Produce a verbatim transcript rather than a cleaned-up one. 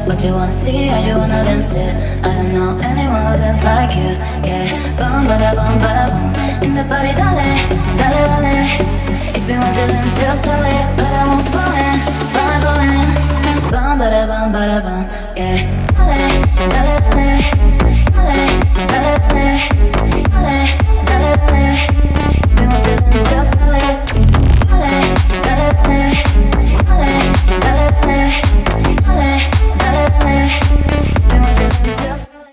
what you wanna see or you wanna dance to. I don't know anyone who dance like you. Yeah, bum bada bum bada boom. In the party, dale, dale, dale. If you want to dance, just tell it, but I won't fall in, fall in, fall in. Bum bada bum bada bum. Yeah, dale, dale, dale, dale, dale, dale.